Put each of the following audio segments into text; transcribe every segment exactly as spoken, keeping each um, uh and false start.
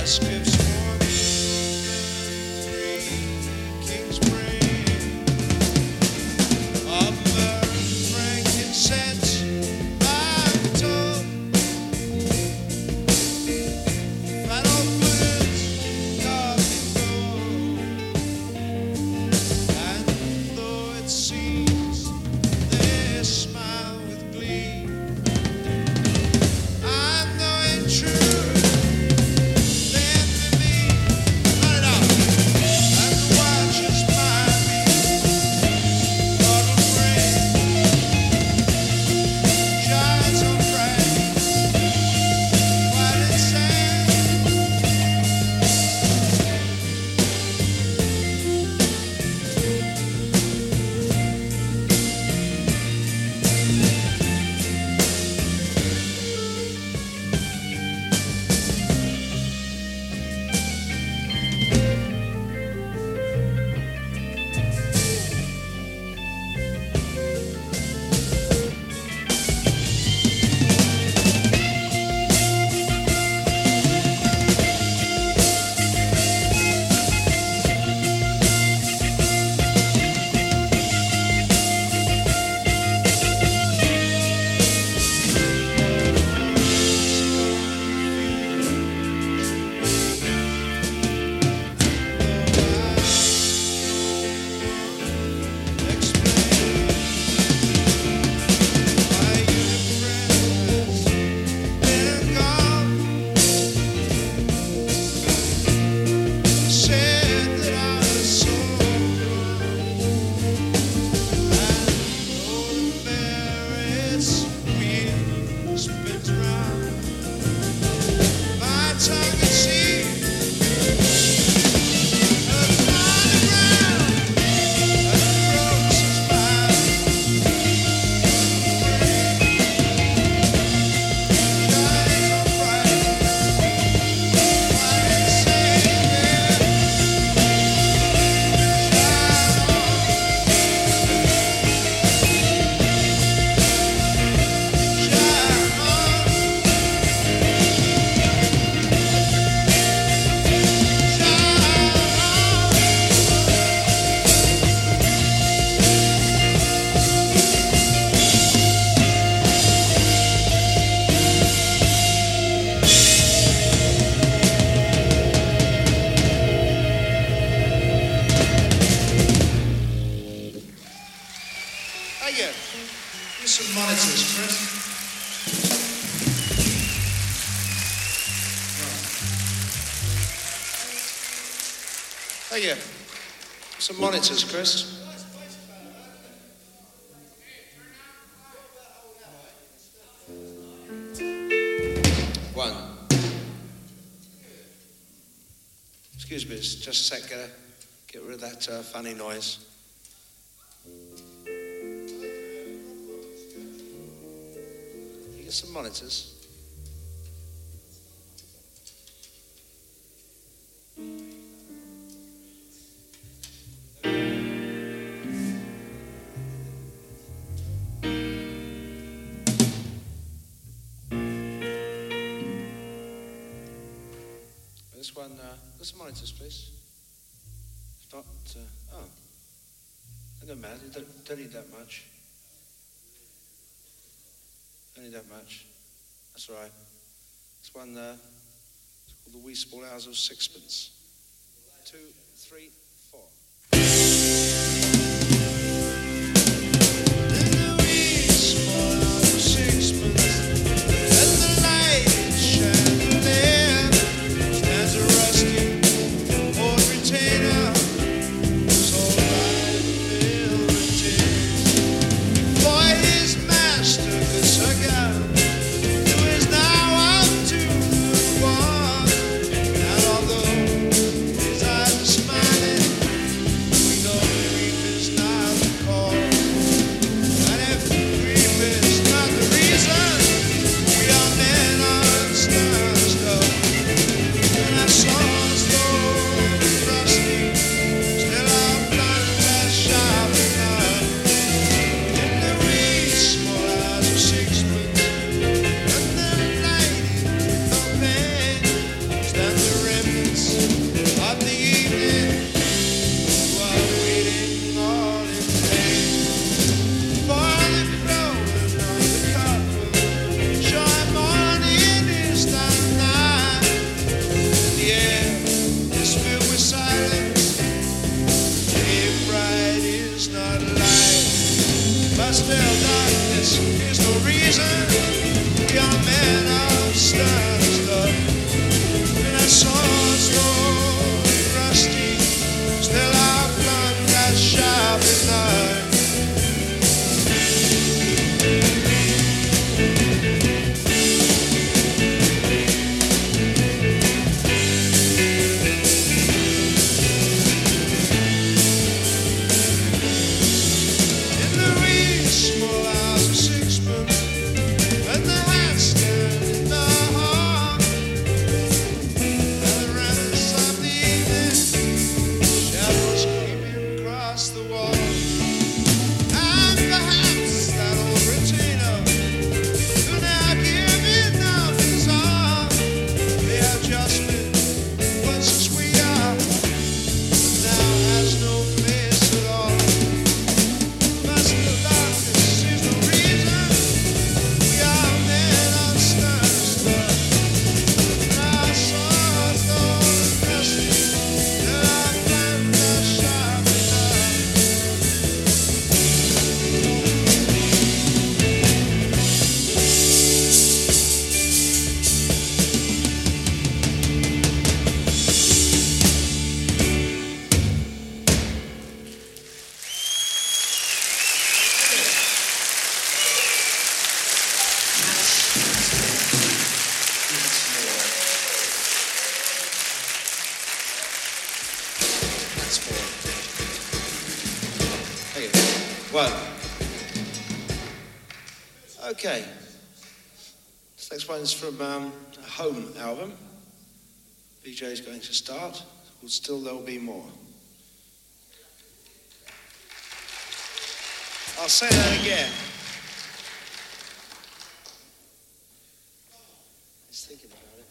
Thank you. Some monitors, Chris. One. Excuse me, it's just a sec, get, a, get rid of that uh, funny noise. You get some monitors. This one, uh, this monitors, please. It's not, uh, oh. I don't matter, you don't, don't need that much. Don't need that much. That's all right. This one, uh, it's called The Wee Small Hours of Sixpence. Two, three, four. Smiling, we know That's four. Thank you. One. Okay. This next one is from um, a Home album. B J's going to start. Called Still There'll Be More. I'll say that again. Just thinking about it.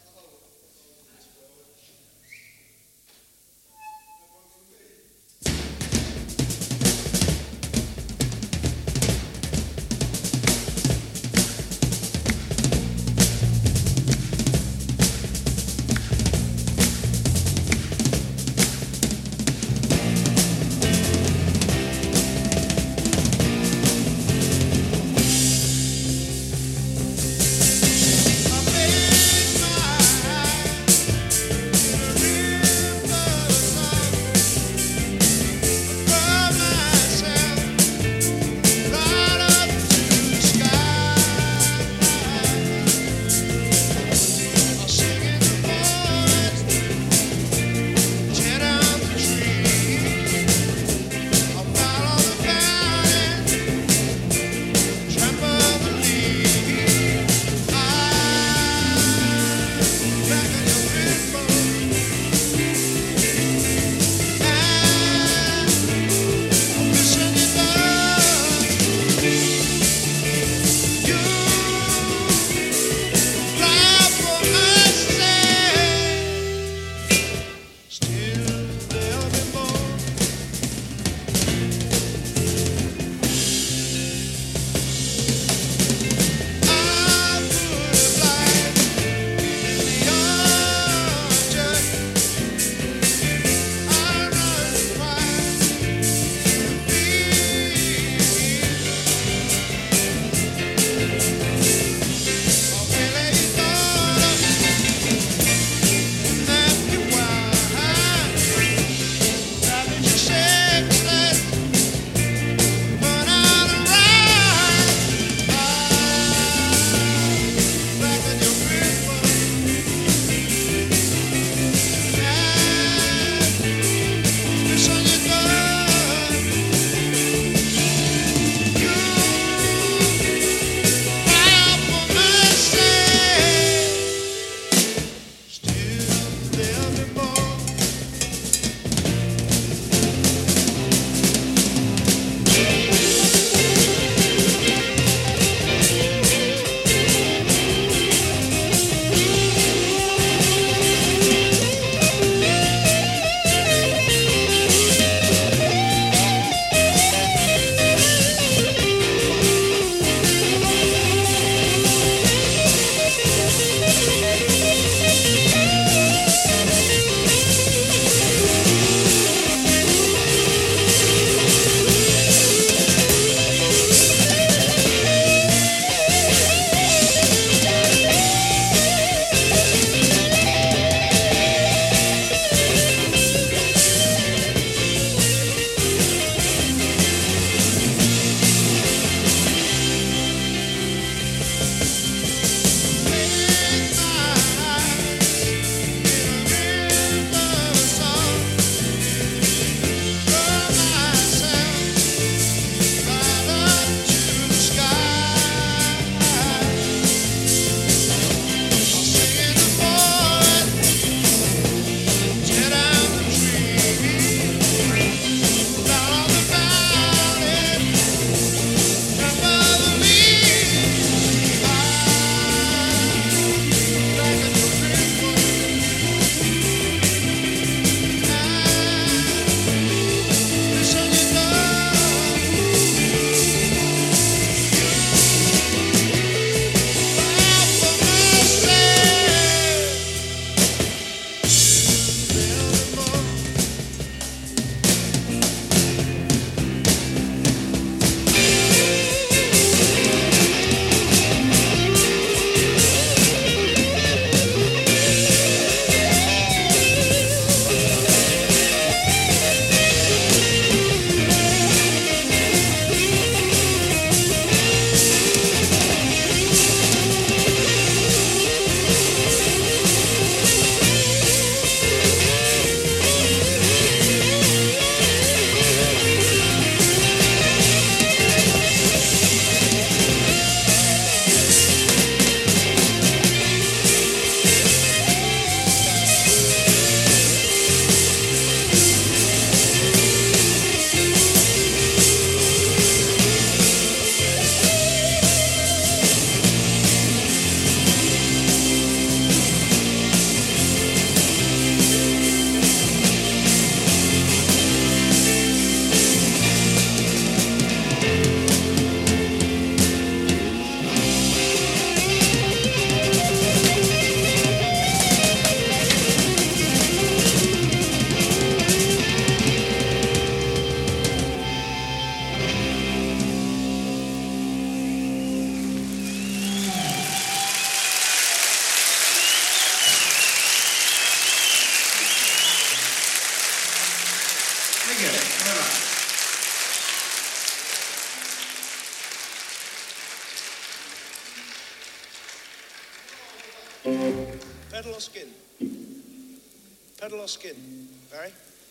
or skin? Pedal or skin? Barry?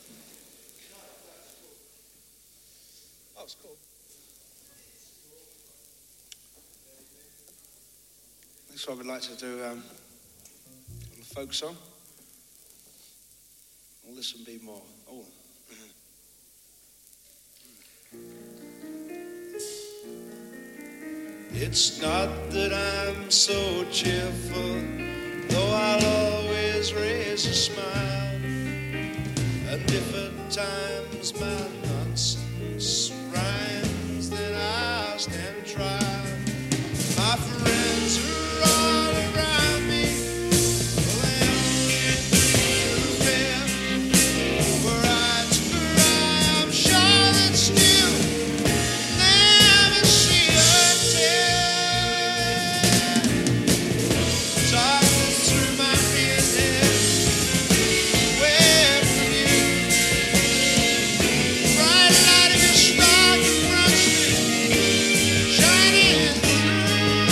Oh, it's cool. Next one I would like to do um, a folk song. All this and be more. Oh. It's not that I'm so cheerful, though I'll always raise a smile. And if at times my nonsense rhymes, then I'll stand trial. My friends are all around me, they only do fair. For eye to eye, I'm sure that still never see a tear. Talking through my beard head, away from you. Bright light of your star confronts me, shining through.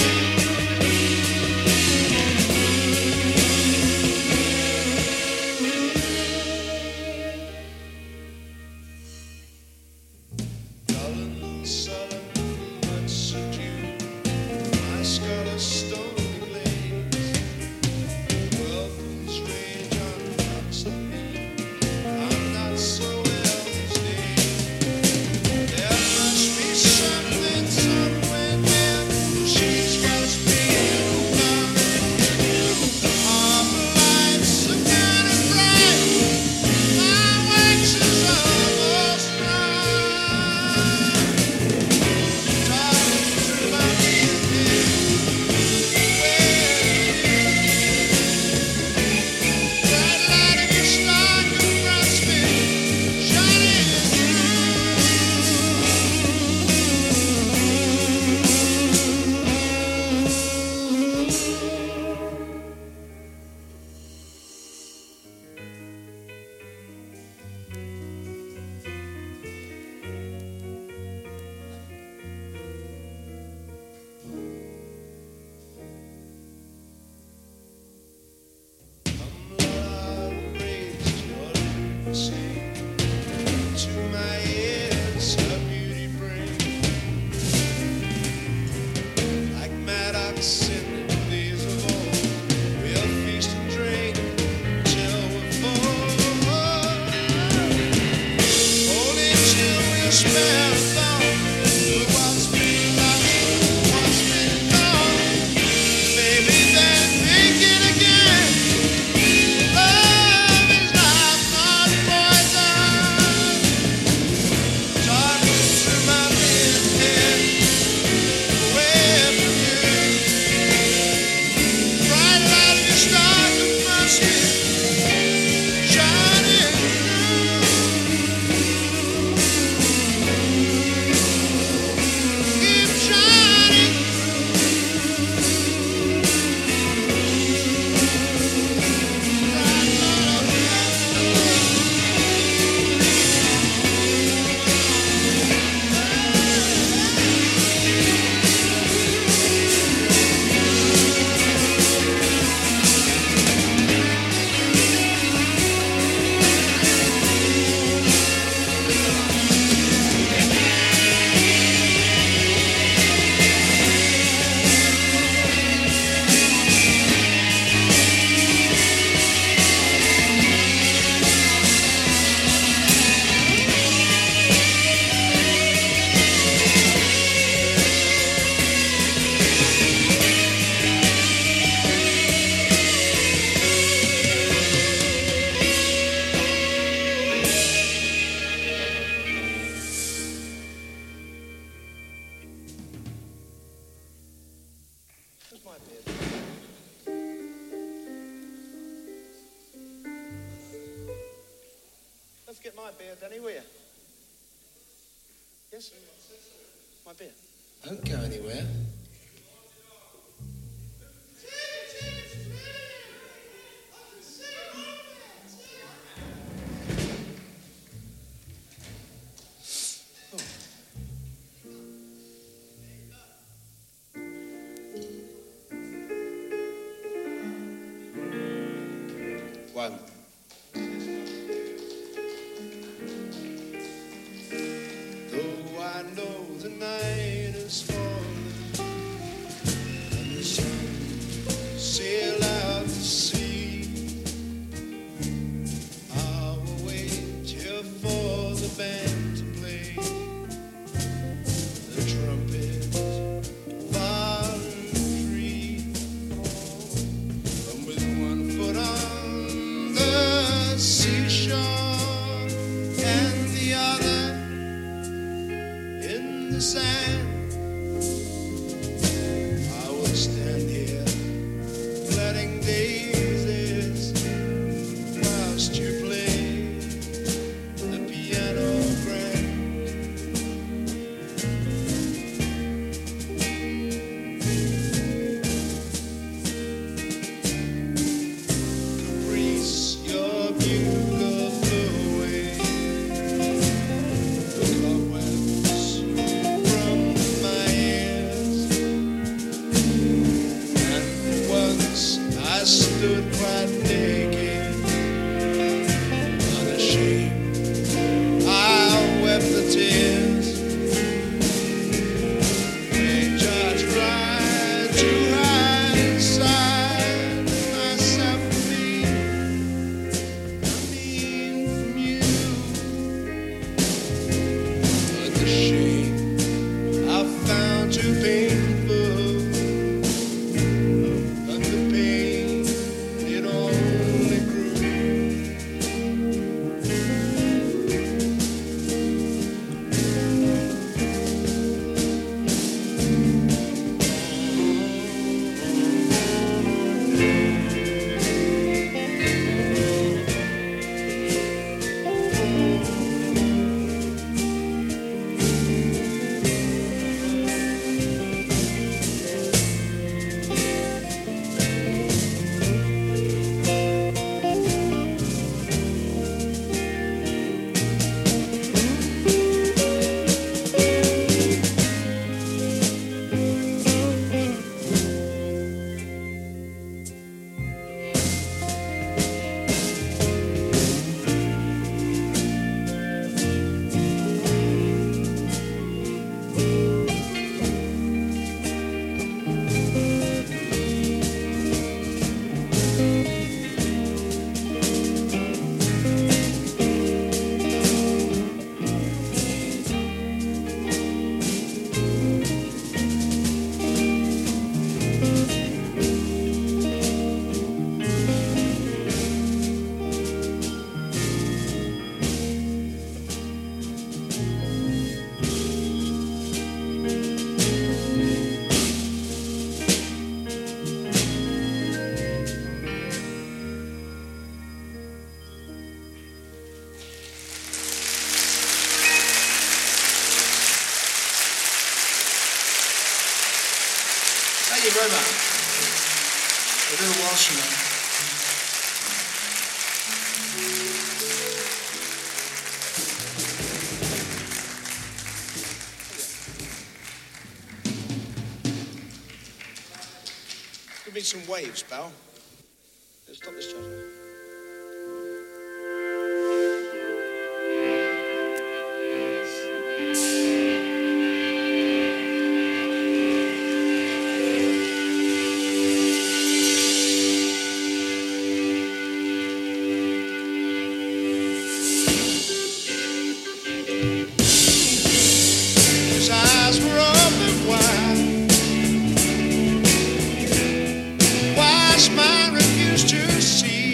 Dull and sullen, much subdued, my skull is stony glaze. Wealth and strange unlocks of me, I'm not so well these days. There must be something somewhere near, she's got speed love. The harbor lights are kind of bright, my wax is almost dry. Talking through my beard head, bright light of your star confronts me, shining Come, Lord, I'll raise your little sing. To my ears her beauty bring. Like mad oxen in the days of old, we'll feast and drink till we're full. Only till we'll spare a thought for what's been lost, what's been gone. Maybe then begin again. Love is not not poison. Talking through my beard head, away from you. Bright light of your star confronts me, shining through. Keep shining Where's my beard? Don't forget my beard, Danny, will you? Yes? My beard. Don't go anywhere. seashore and the other in the sand. I would stand here letting daisies whilst you play the piano grand. Caprice, your bugle blew away the cobwebs from my ears, and once I stood quite naked, unashamed. I wept the tears. They just tried to hide inside myself from me. I mean from you. But the shame I found too painful, and the pain, it only grew. Thank you very much. A little Welsh in there. Give me some waves, pal. Let's stop this chatter. His eyes were open wide. Why smile refused to see?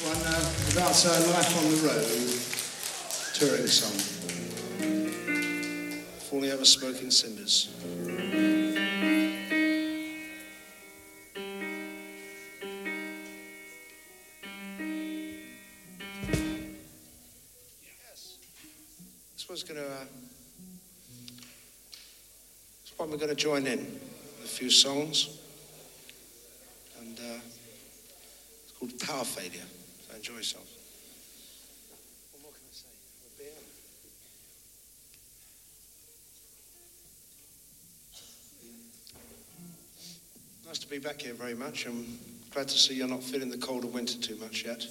one uh, about uh, life on the road, touring song. Falling over smoking cinders. Yes. This one's going to. Uh, this one we're going to join in with a few songs, and uh, it's called Power Failure. So enjoy yourself. What more can I say? A beer? Nice to be back here very much. I'm glad to see you're not feeling the cold of winter too much yet.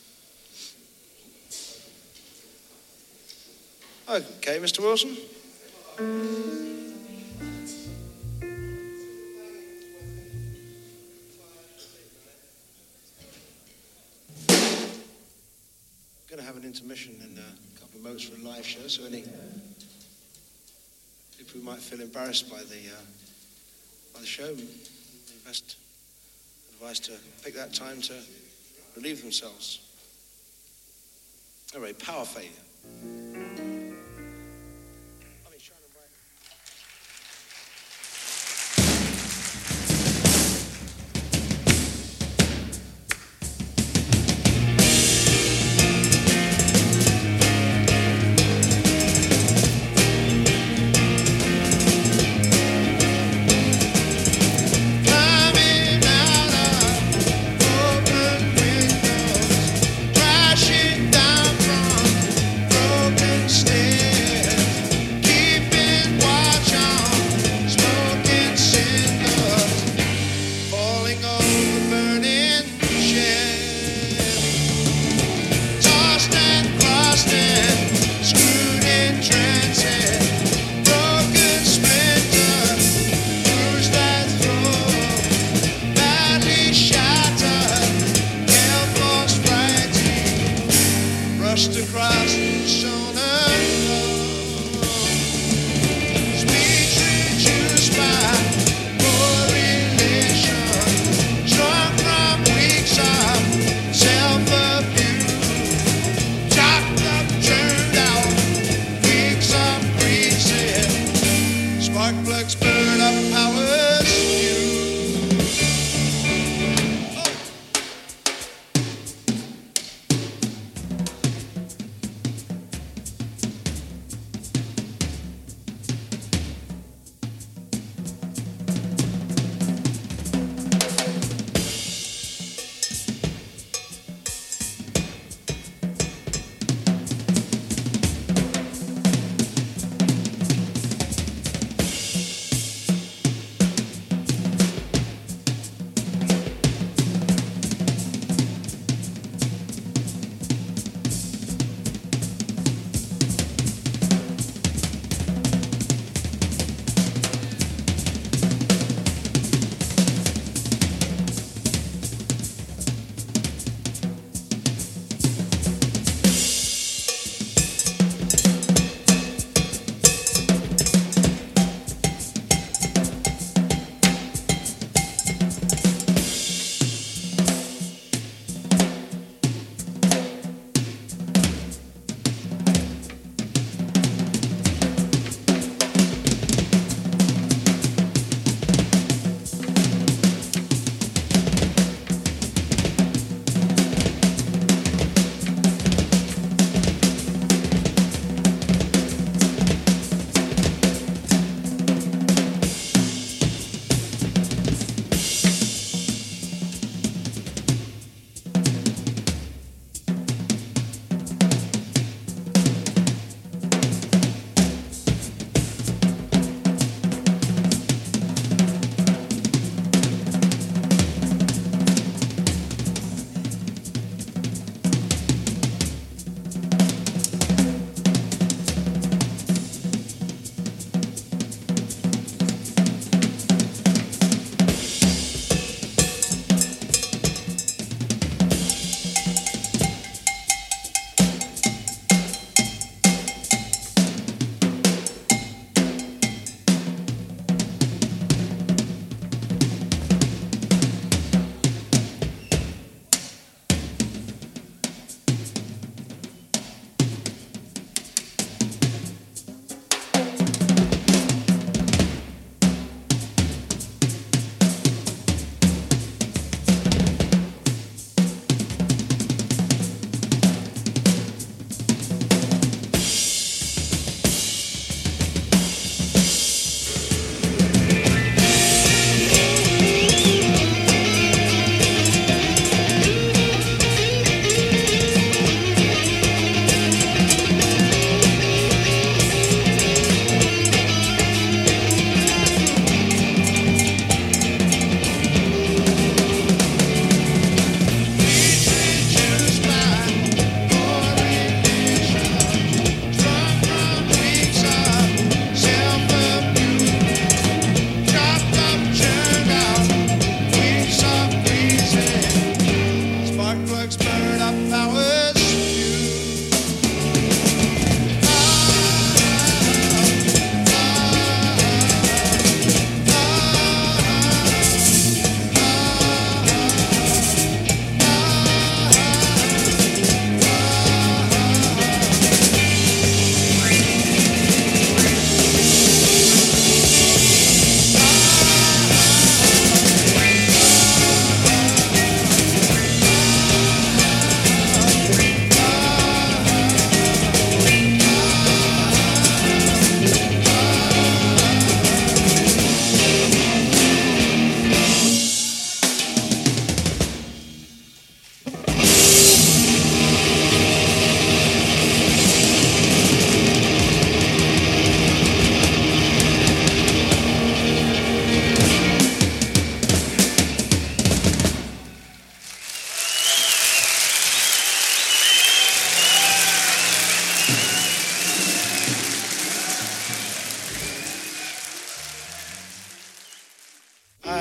Okay, Mister Wilson. We're going to have an intermission in a couple of moments for a live show, so any people who might feel embarrassed by the uh, by the show, the best advice to pick that time to relieve themselves. All right, Power Failure. Crashing down from broken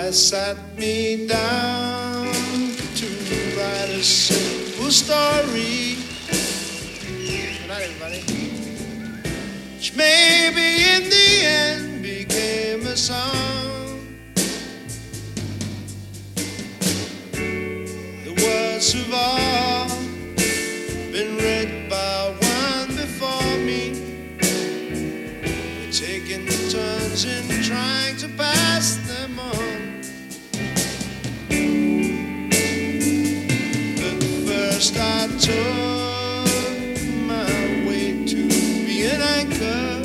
I sat me down to write a simple story. Good night, everybody. Which maybe in the end became a song. The words have all been read by one before me. We're taking turns in trying to pass them on. But first I took my way to be an anchor,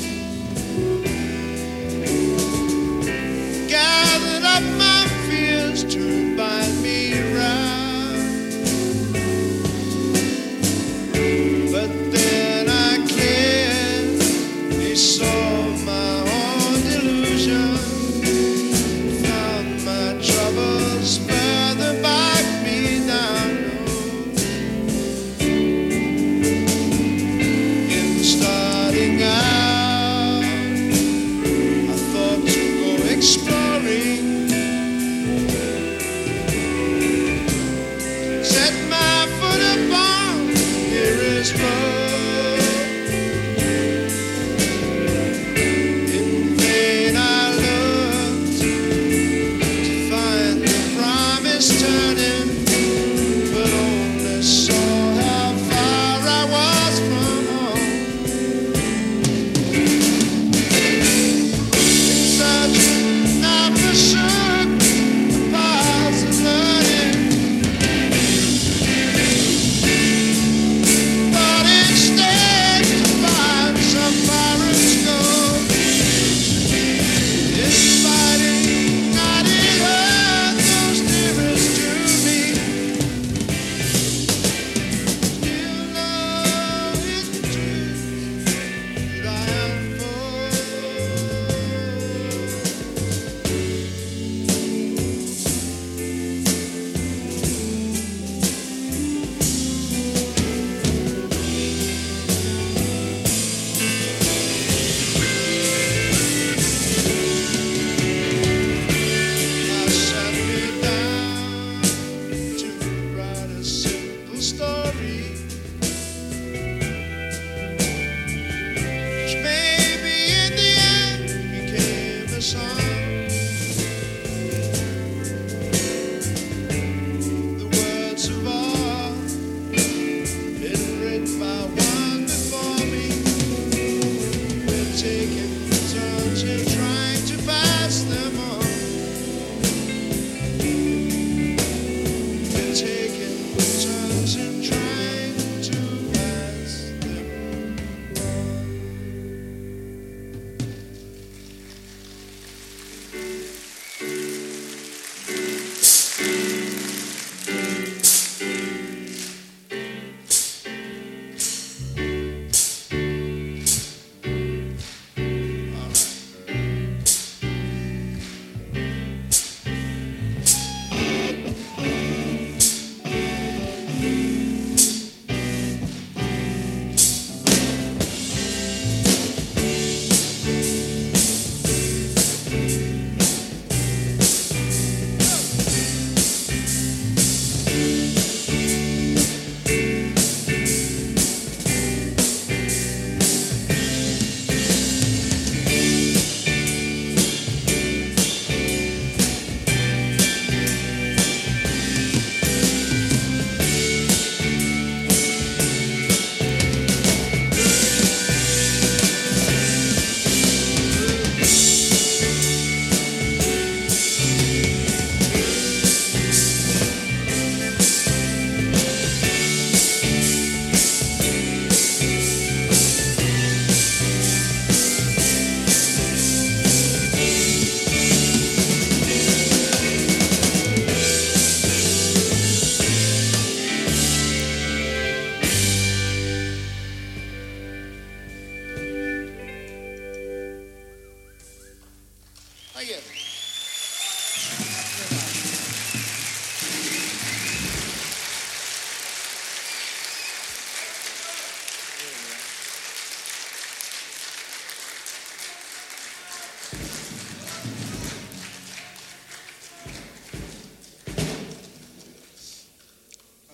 gathered up my fears to bind me round. But then I clearly saw my own delusion, found my troubles further back me down.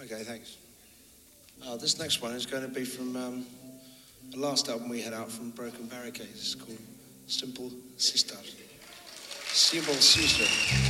Okay, thanks. Uh, this next one is going to be from um, the last album we had out from Broken Barricades. It's called Simple Sister. Simple Sister.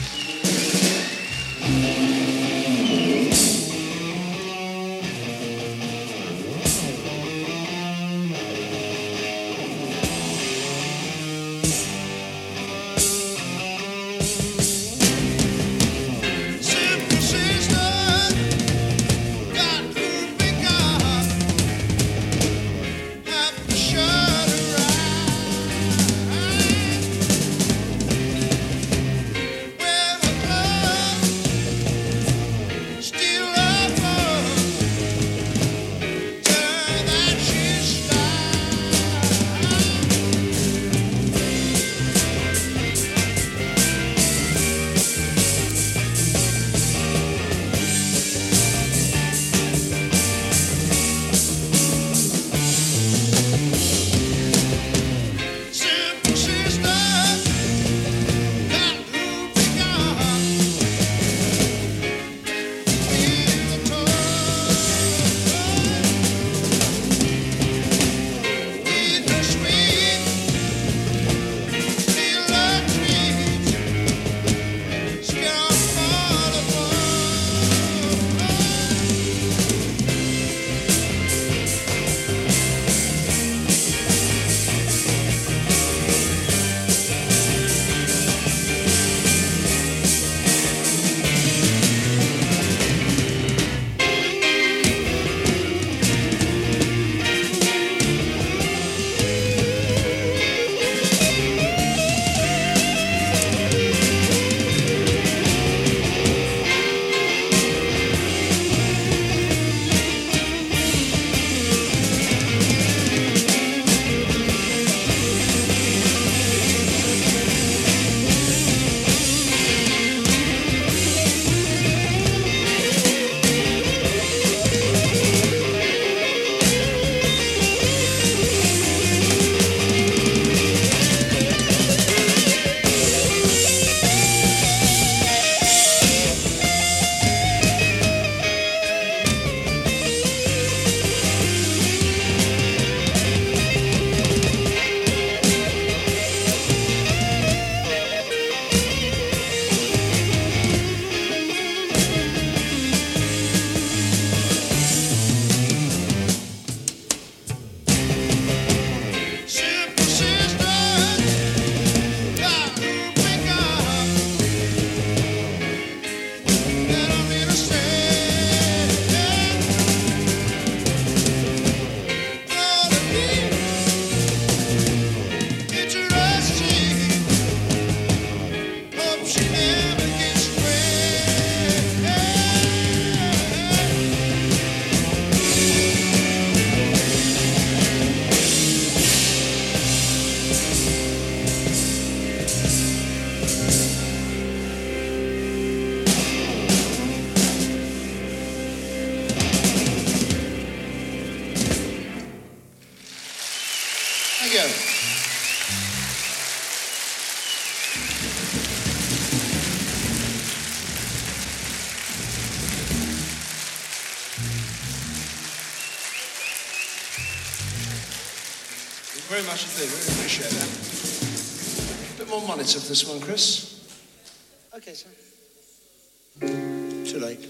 Very much indeed. Really appreciate that. A bit more monitor for this one, Chris. Okay, sir. Too late.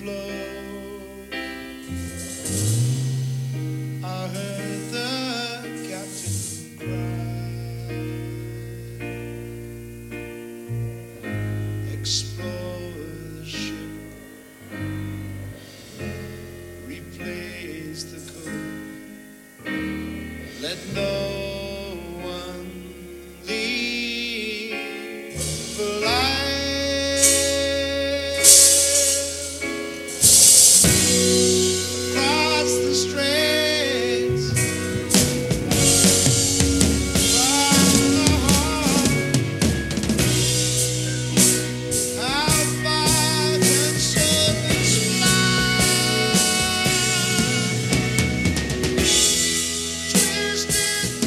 flow. I heard the captain cry, explore the ship, replace the code, let no one leave alive. Across the straits, far the heart, how far can serpents fly? Twisted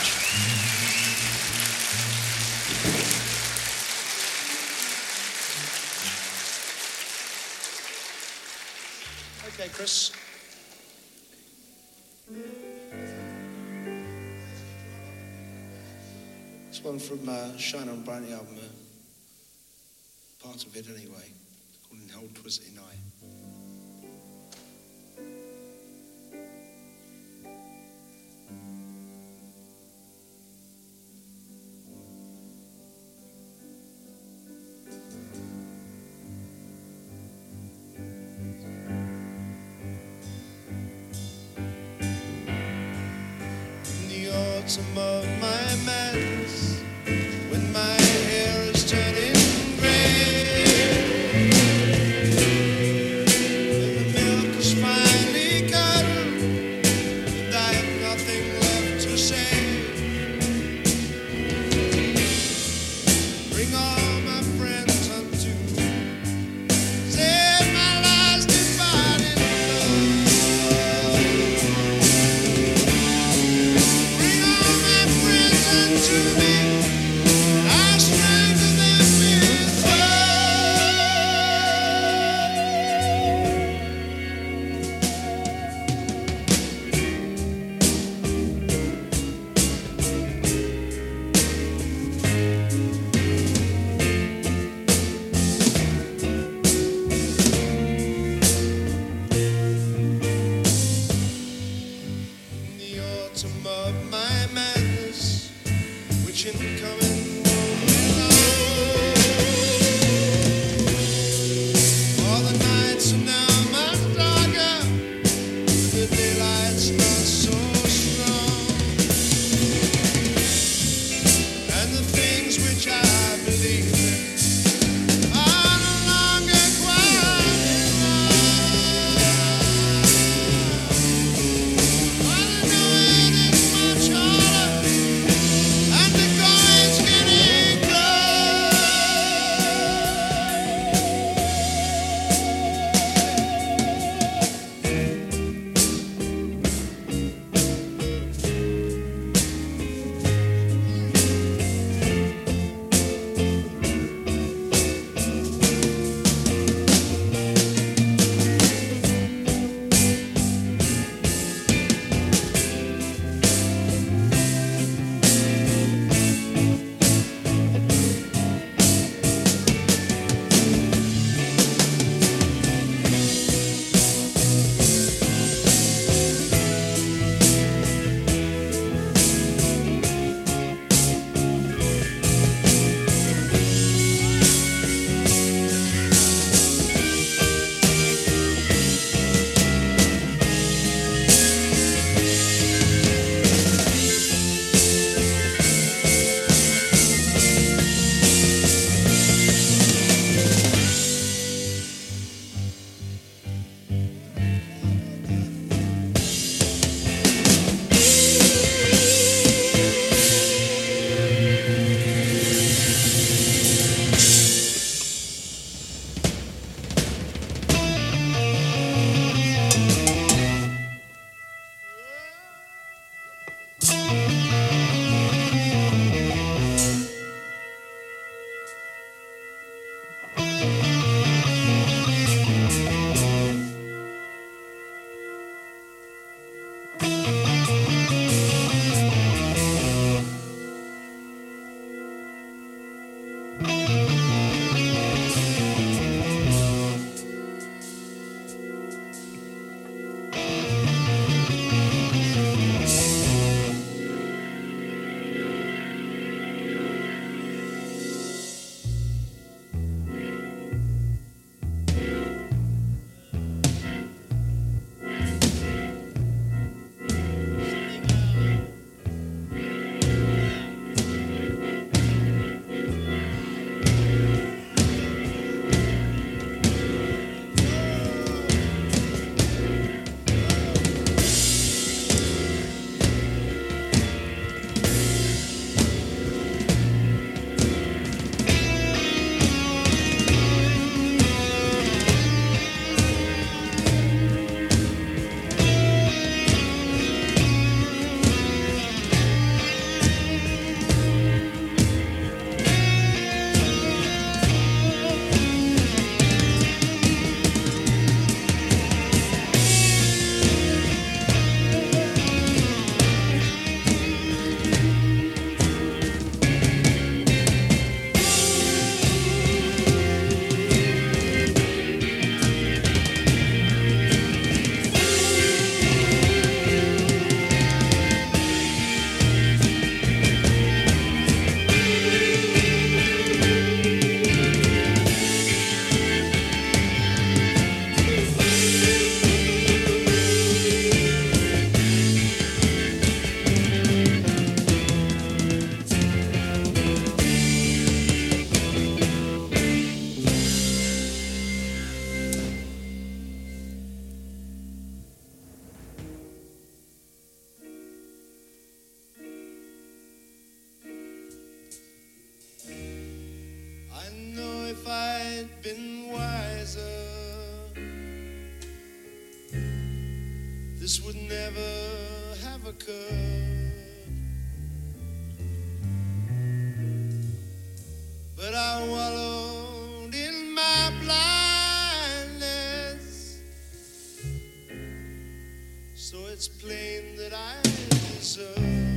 much. Okay, Chris. This one from uh, Shine On Bright album, uh, part of it anyway, called In Hold Twas In I. Some of my mess when my hair is turning gray, when the milk is finally gone and I have nothing left to say. Bring all my friends unto save my last divided love. To me. I know if I'd been wiser, this would never have occurred. But I wallowed in my blindness, so it's plain that I deserve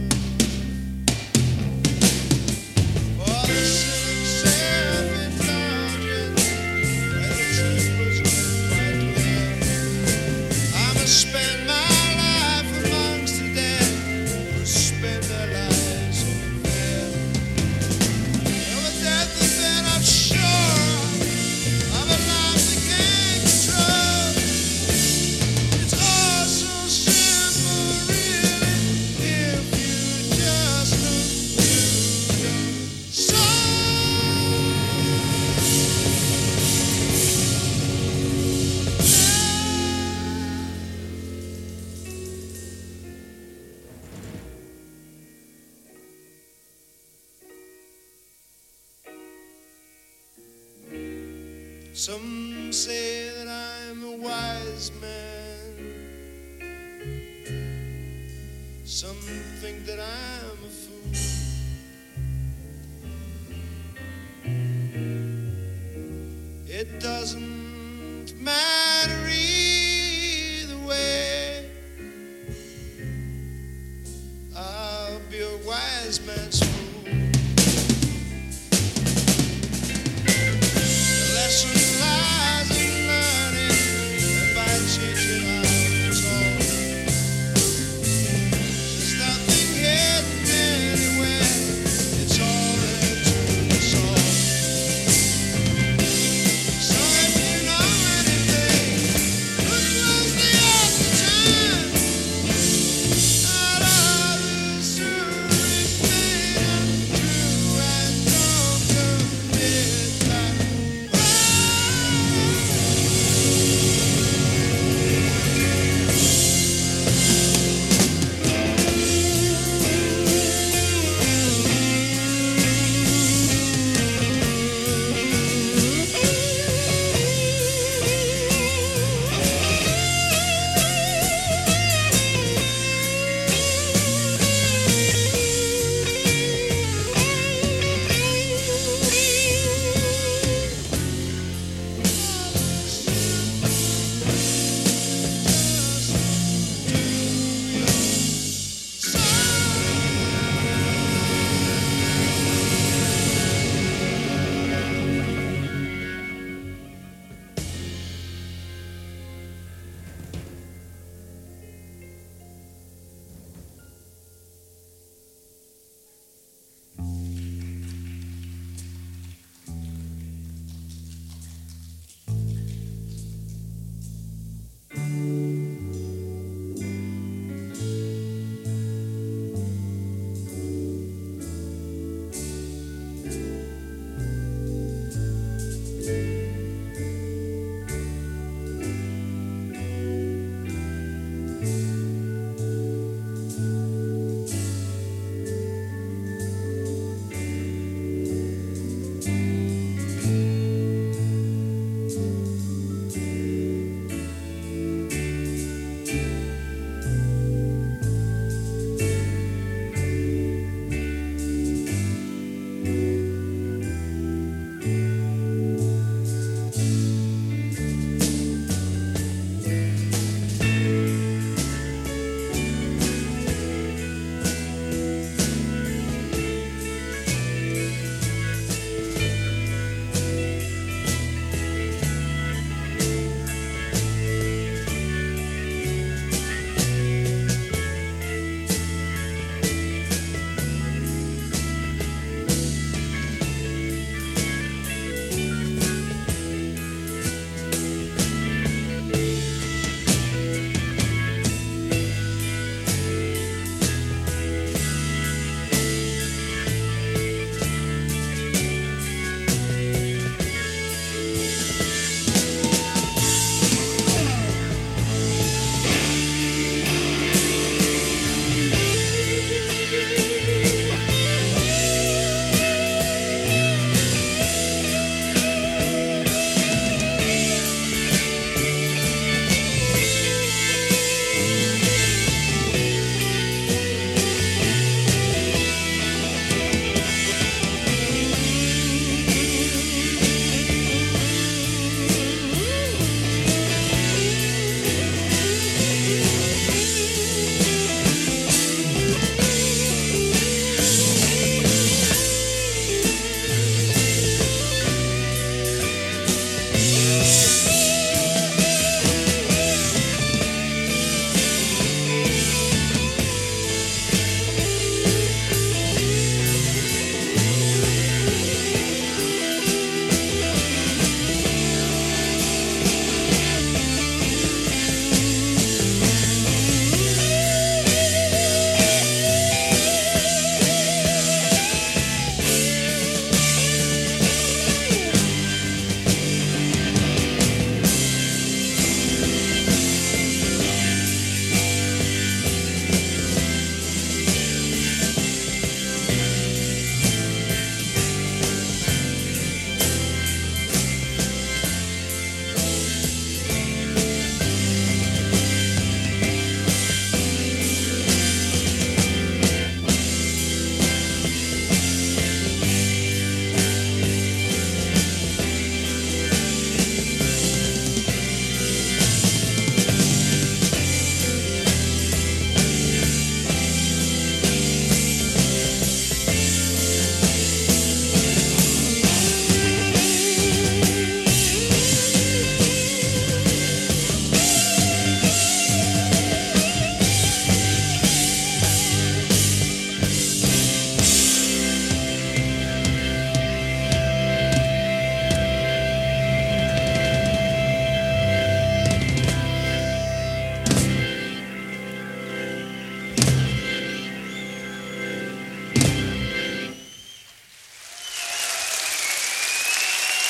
all the sin and self-indulgence, where the truth was quite clear. I must spend my life amongst the dead, who spend their lives unfair. Of a death that they're not sure of, a life they can't control. It's all so simple, really, if you just look through the soul. Some say that I'm a wise man. Some think that I'm a fool. It doesn't matter either way. I'll be a wise man's fool. The lesson lies in learning, and by teaching how to talk. There's nothing hidden anywhere, it's all there to the soul. So if you know anything, look closely at the time. Out of the sewage made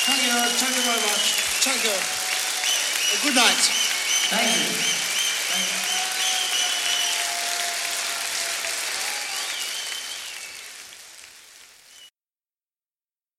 Thank you, thank you very much. Thank you. Good night. Thank you. Thank you.